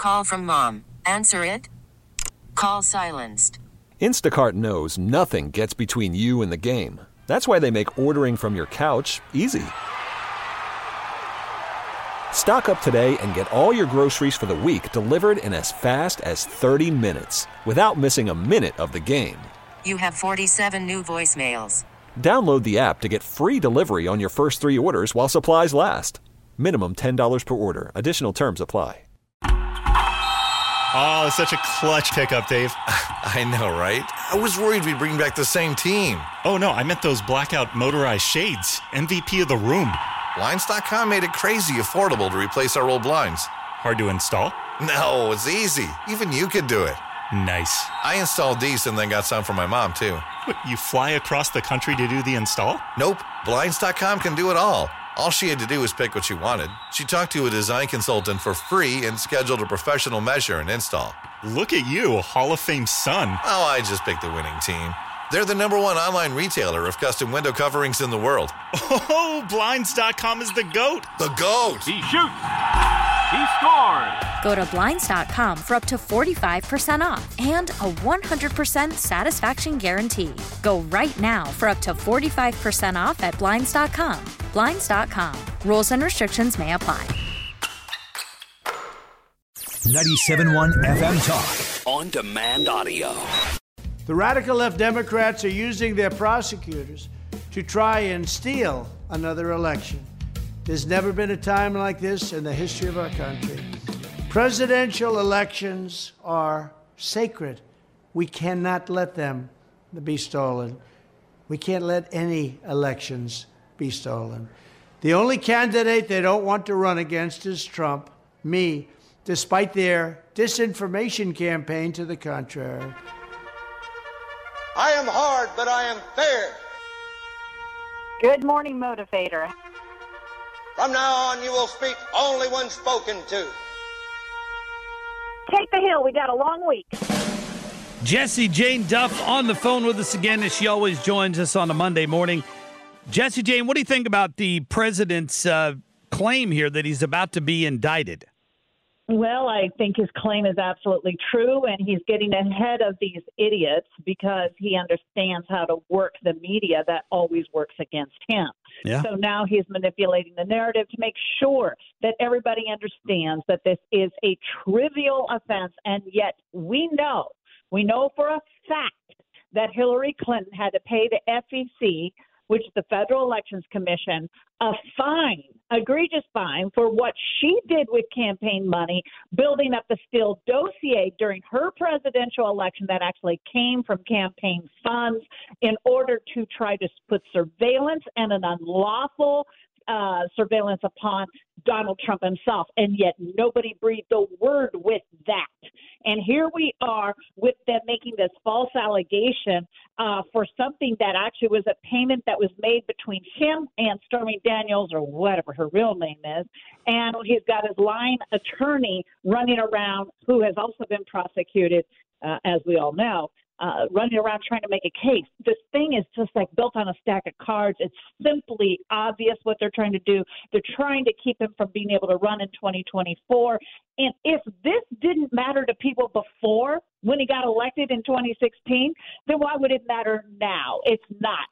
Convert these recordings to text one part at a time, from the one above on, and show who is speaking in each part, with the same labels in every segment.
Speaker 1: Call from mom. Answer it. Call silenced.
Speaker 2: Instacart knows nothing gets between you and the game. That's why they make ordering from your couch easy. Stock up today and get all your groceries for the week delivered in as fast as 30 minutes without missing a minute of the game.
Speaker 1: You have 47 new voicemails.
Speaker 2: Download the app to get free delivery on your first 3 orders while supplies last. Minimum $10 per order. Additional terms apply.
Speaker 3: Oh, such a clutch pickup, Dave.
Speaker 4: I know, right? I was worried we'd bring back the same team.
Speaker 3: Oh, no, I meant those blackout motorized shades. MVP of the room.
Speaker 4: Blinds.com made it crazy affordable to replace our old blinds.
Speaker 3: Hard to install?
Speaker 4: No, it's easy. Even you could do it.
Speaker 3: Nice.
Speaker 4: I installed these and then got some for my mom, too.
Speaker 3: What, you fly across the country to do the install?
Speaker 4: Nope. Blinds.com can do it all. All she had to do was pick what she wanted. She talked to a design consultant for free and scheduled a professional measure and install.
Speaker 3: Look at you, Hall of Fame son.
Speaker 4: Oh, I just picked the winning team. They're the #1 online retailer of custom window coverings in the world.
Speaker 3: Oh, Blinds.com is the GOAT.
Speaker 4: The GOAT.
Speaker 5: He shoots. He scores.
Speaker 6: Go to Blinds.com for up to 45% off and a 100% satisfaction guarantee. Go right now for up to 45% off at Blinds.com. Blinds.com. Rules and restrictions may apply.
Speaker 7: 97.1 FM Talk.
Speaker 8: On demand audio.
Speaker 9: The radical left Democrats are using their prosecutors to try and steal another election. There's never been a time like this in the history of our country. Presidential elections are sacred. We cannot let them be stolen. We can't let any elections be stolen. The only candidate they don't want to run against is Trump, me, despite their disinformation campaign to the contrary.
Speaker 10: I am hard, but I am fair.
Speaker 11: Good morning, Motivator.
Speaker 10: From now on, you will speak only when spoken to.
Speaker 11: Take the hill. We got a long week.
Speaker 12: Jessie Jane Duff on the phone with us again, as she always joins us on a Monday morning. Jessie Jane, what do you think about the president's claim here that he's about to be indicted?
Speaker 11: Well, I think his claim is absolutely true, and he's getting ahead of these idiots because he understands how to work the media that always works against him.
Speaker 12: Yeah.
Speaker 11: So now he's manipulating the narrative to make sure that everybody understands that this is a trivial offense, and yet we know for a fact that Hillary Clinton had to pay the FEC, which is the Federal Elections Commission, a fine, egregious fine for what she did with campaign money, building up the Steele dossier during her presidential election that actually came from campaign funds in order to try to put surveillance and an unlawful surveillance upon Donald Trump himself, and yet nobody breathed a word with that. And here we are with them making this false allegation for something that actually was a payment that was made between him and Stormy Daniels, or whatever her real name is. And he's got his line attorney running around, who has also been prosecuted, as we all know, running around trying to make a case. This thing is just like built on a stack of cards. It's simply obvious what they're trying to do. They're trying to keep him from being able to run in 2024. And if this didn't matter to people before, when he got elected in 2016, then why would it matter now? It's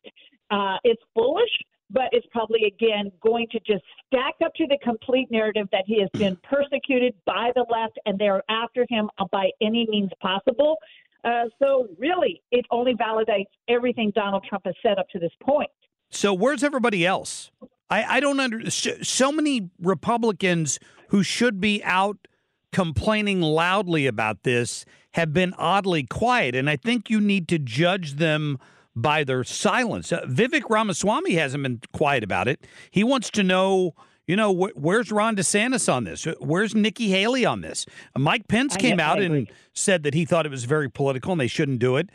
Speaker 11: not. It's foolish, but it's probably, again, going to just stack up to the complete narrative that he has been persecuted by the left and they're after him by any means possible. So really, it only validates everything Donald Trump has said up to this point.
Speaker 12: So where's everybody else? I don't understand. So many Republicans who should be out complaining loudly about this have been oddly quiet, and I think you need to judge them by their silence. Vivek Ramaswamy hasn't been quiet about it. He wants to know, where's Ron DeSantis on this? Where's Nikki Haley on this? Mike Pence came out and said that he thought it was very political and they shouldn't do it.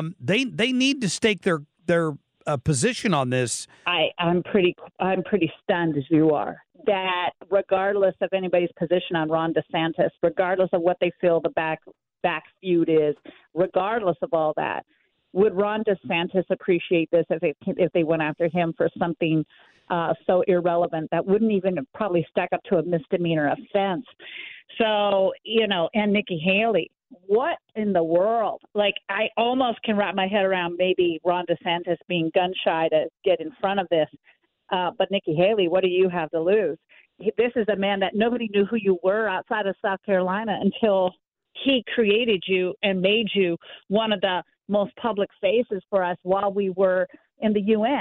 Speaker 12: They need to stake their position on this.
Speaker 11: I'm pretty stunned, as you are, that regardless of anybody's position on Ron DeSantis, regardless of what they feel the back feud is, regardless of all that, would Ron DeSantis appreciate this if they went after him for something so irrelevant that wouldn't even probably stack up to a misdemeanor offense? So, and Nikki Haley. What in the world? Like, I almost can wrap my head around maybe Ron DeSantis being gun shy to get in front of this. But Nikki Haley, what do you have to lose? This is a man that nobody knew who you were outside of South Carolina until he created you and made you one of the most public faces for us while we were in the UN,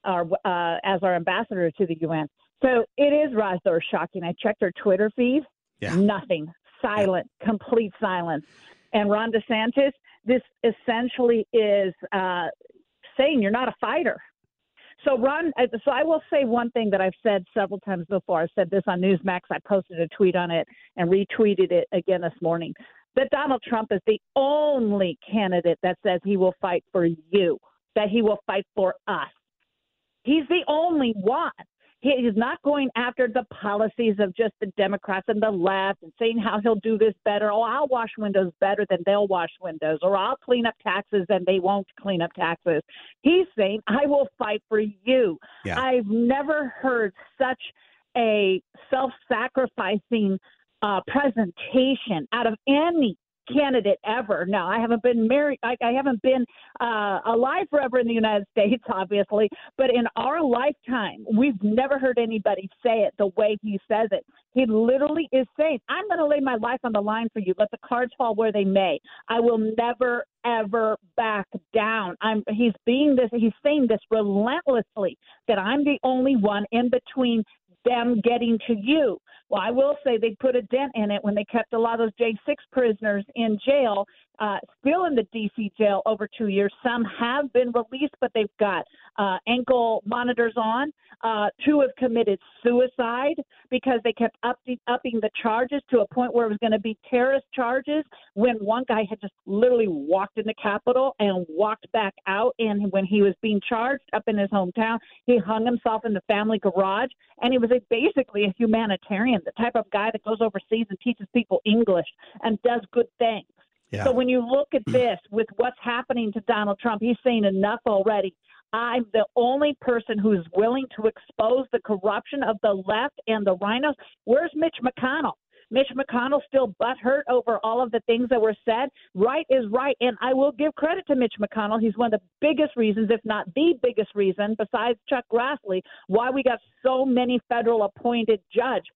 Speaker 11: as our ambassador to the UN. So it is rather shocking. I checked her Twitter feed. Yeah. Nothing. Silent. Yeah. Complete silence. And Ron DeSantis, this essentially is saying you're not a fighter. So I will say one thing that I've said several times before. I said this on Newsmax. I posted a tweet on it and retweeted it again this morning. That Donald Trump is the only candidate that says he will fight for you, that he will fight for us. He's the only one. He is not going after the policies of just the Democrats and the left and saying how he'll do this better. Oh, I'll wash windows better than they'll wash windows, or I'll clean up taxes and they won't clean up taxes. He's saying, I will fight for you. Yeah. I've never heard such a self-sacrificing presentation out of any candidate ever. Now, I haven't been married. I haven't been alive forever in the United States, obviously, but in our lifetime, we've never heard anybody say it the way he says it. He literally is saying, I'm going to lay my life on the line for you. Let the cards fall where they may. I will never, ever back down. He's saying this relentlessly, that I'm the only one in between them getting to you. Well, I will say they put a dent in it when they kept a lot of those J6 prisoners in jail, still in the D.C. jail over 2 years. Some have been released, but they've got ankle monitors on. 2 have committed suicide because they kept upping the charges to a point where it was going to be terrorist charges, when one guy had just literally walked in the Capitol and walked back out. And when he was being charged up in his hometown, he hung himself in the family garage. And he was basically a humanitarian, the type of guy that goes overseas and teaches people English and does good things. Yeah. So when you look at this with what's happening to Donald Trump, he's saying enough already. I'm the only person who's willing to expose the corruption of the left and the rhinos. Where's Mitch McConnell? Mitch McConnell still butthurt over all of the things that were said. Right is right, and I will give credit to Mitch McConnell. He's one of the biggest reasons, if not the biggest reason, besides Chuck Grassley, why we got so many federally appointed judges,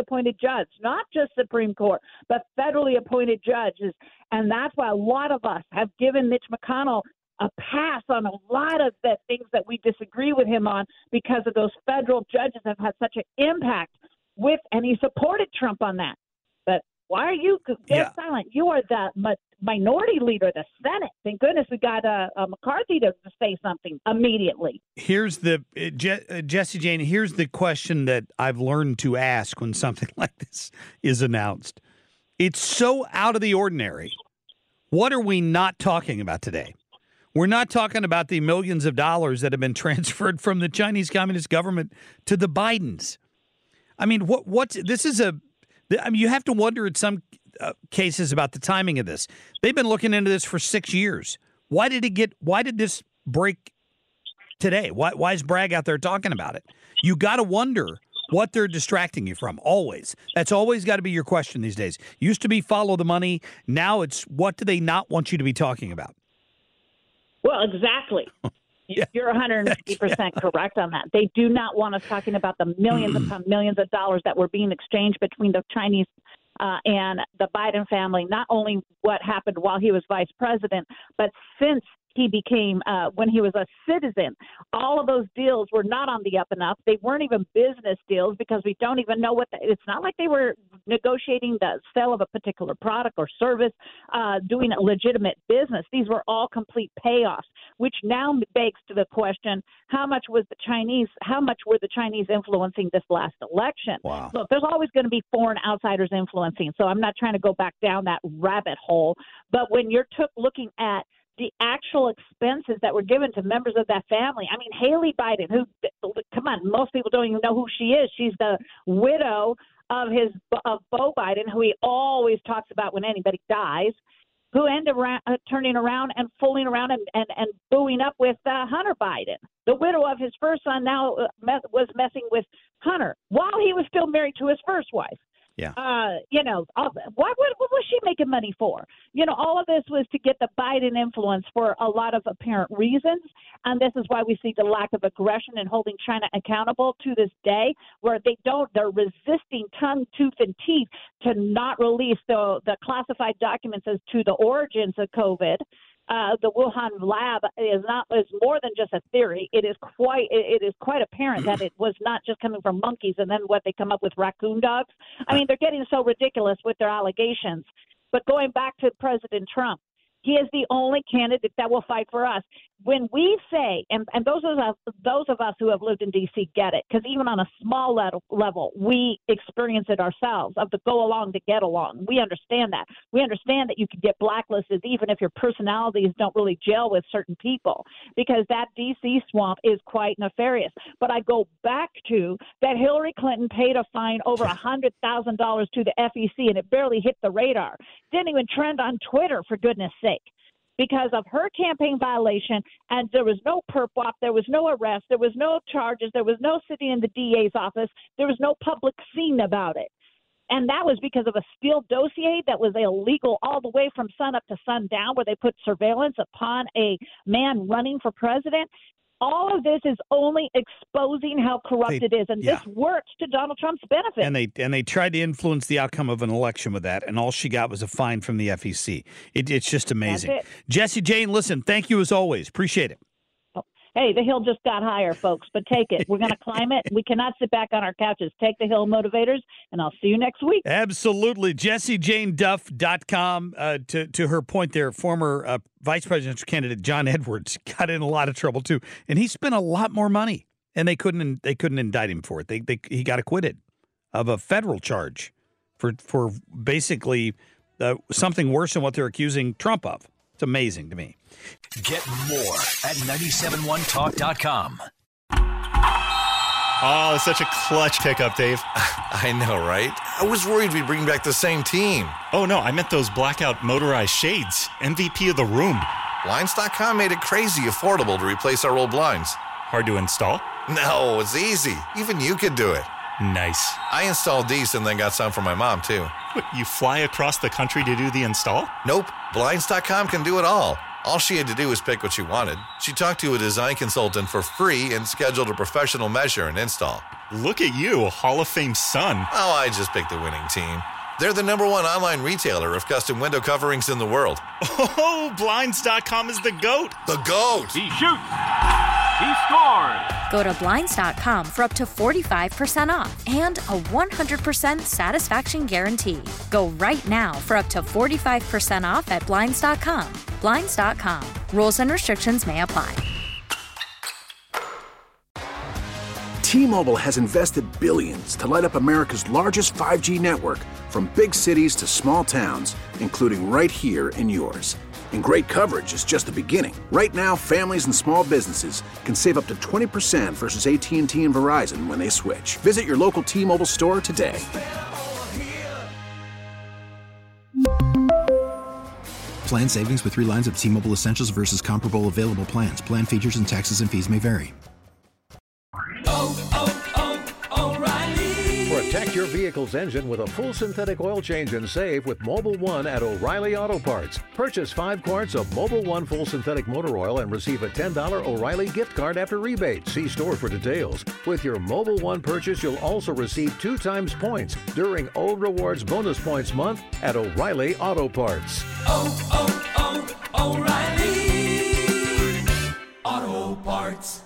Speaker 11: not just Supreme Court, but federally appointed judges. And that's why a lot of us have given Mitch McConnell a pass on a lot of the things that we disagree with him on, because of those federal judges have had such an impact with, and he supported Trump on that. But why are you silent? You are the minority leader of the Senate. Thank goodness we got McCarthy to say something immediately.
Speaker 12: Here's the Jesse Jane. Here's the question that I've learned to ask when something like this is announced. It's so out of the ordinary. What are we not talking about today? We're not talking about the millions of dollars that have been transferred from the Chinese Communist government to the Bidens. I mean, you have to wonder in some cases about the timing of this. They've been looking into this for 6 years. Why did this break today? Why is Bragg out there talking about it? You got to wonder what they're distracting you from. Always. That's always got to be your question these days. Used to be follow the money. Now it's what do they not want you to be talking about?
Speaker 11: Well, exactly. Yeah. You're 150% correct on that. They do not want us talking about the millions upon millions of dollars that were being exchanged between the Chinese and the Biden family, not only what happened while he was vice president, but since he became, when he was a citizen. All of those deals were not on the up and up. They weren't even business deals, because we don't even know it's not like they were negotiating the sale of a particular product or service, doing a legitimate business. These were all complete payoffs, which now begs to the question, how much were the Chinese influencing this last election? Wow. Look, there's always going to be foreign outsiders influencing, so I'm not trying to go back down that rabbit hole. But when you're looking at the actual expenses that were given to members of that family. I mean, Haley Biden, come on, most people don't even know who she is. She's the widow of Beau Biden, who he always talks about when anybody dies, who ended up turning around and fooling around and booing up with Hunter Biden. The widow of his first son now was messing with Hunter while he was still married to his first wife.
Speaker 12: Yeah.
Speaker 11: What was she making money for? All of this was to get the Biden influence for a lot of apparent reasons. And this is why we see the lack of aggression and holding China accountable to this day, where they're resisting tongue, tooth, and teeth to not release the classified documents as to the origins of COVID. The Wuhan lab is more than just a theory. It is quite apparent that it was not just coming from monkeys and then what they come up with raccoon dogs. I mean, they're getting so ridiculous with their allegations. But going back to President Trump, he is the only candidate that will fight for us. When we say, and those of us who have lived in D.C. get it, because even on a small level, we experience it ourselves, of the go along to get along. We understand that. We understand that you can get blacklisted even if your personalities don't really gel with certain people, because that D.C. swamp is quite nefarious. But I go back to that Hillary Clinton paid a fine over $100,000 to the FEC, and it barely hit the radar. Didn't even trend on Twitter, for goodness sake, because of her campaign violation. And there was no perp walk, there was no arrest, there was no charges, there was no sitting in the DA's office, there was no public scene about it. And that was because of a Steele dossier that was illegal all the way from sun up to sundown, where they put surveillance upon a man running for president. All of this is only exposing how corrupt it is, and this works to Donald Trump's benefit.
Speaker 12: And they tried to influence the outcome of an election with that, and all she got was a fine from the FEC. It's just amazing. Jesse Jane, listen, thank you as always. Appreciate it.
Speaker 11: Hey, the hill just got higher, folks, but take it. We're going to climb it. We cannot sit back on our couches. Take the Hill Motivators, and I'll see you next week.
Speaker 12: Absolutely. JesseJaneDuff.com. To her point there, former vice presidential candidate John Edwards got in a lot of trouble, too. And he spent a lot more money, and they couldn't indict him for it. He got acquitted of a federal charge for basically something worse than what they're accusing Trump of. It's amazing to me.
Speaker 7: Get more at 971talk.com.
Speaker 3: Oh, it's such a clutch pickup, Dave.
Speaker 4: I know, right? I was worried we'd bring back the same team.
Speaker 3: Oh, no, I meant those blackout motorized shades. MVP of the room.
Speaker 4: Blinds.com made it crazy affordable to replace our old blinds.
Speaker 3: Hard to install?
Speaker 4: No, it's easy. Even you could do it.
Speaker 3: Nice.
Speaker 4: I installed these and then got some for my mom, too.
Speaker 3: What, you fly across the country to do the install?
Speaker 4: Nope. Blinds.com can do it all. All she had to do was pick what she wanted. She talked to a design consultant for free and scheduled a professional measure and install.
Speaker 3: Look at you, Hall of Fame son.
Speaker 4: Oh, I just picked the winning team. They're the #1 online retailer of custom window coverings in the world.
Speaker 3: Oh, Blinds.com is the GOAT.
Speaker 4: The GOAT!
Speaker 5: He shoots. He scores.
Speaker 6: Go to Blinds.com for up to 45% off and a 100% satisfaction guarantee. Go right now for up to 45% off at Blinds.com. Blinds.com. Rules and restrictions may apply.
Speaker 8: T-Mobile has invested billions to light up America's largest 5G network, from big cities to small towns, including right here in yours. And great coverage is just the beginning. Right now, families and small businesses can save up to 20% versus AT&T and Verizon when they switch. Visit your local T-Mobile store today.
Speaker 13: Plan savings with 3 lines of T-Mobile Essentials versus comparable available plans. Plan features and taxes and fees may vary.
Speaker 14: Protect your vehicle's engine with a full synthetic oil change and save with Mobil 1 at O'Reilly Auto Parts. Purchase 5 quarts of Mobil 1 full synthetic motor oil and receive a $10 O'Reilly gift card after rebate. See store for details. With your Mobil 1 purchase, you'll also receive 2 times points during O Rewards Bonus Points Month at O'Reilly Auto Parts.
Speaker 15: O'Reilly Auto Parts.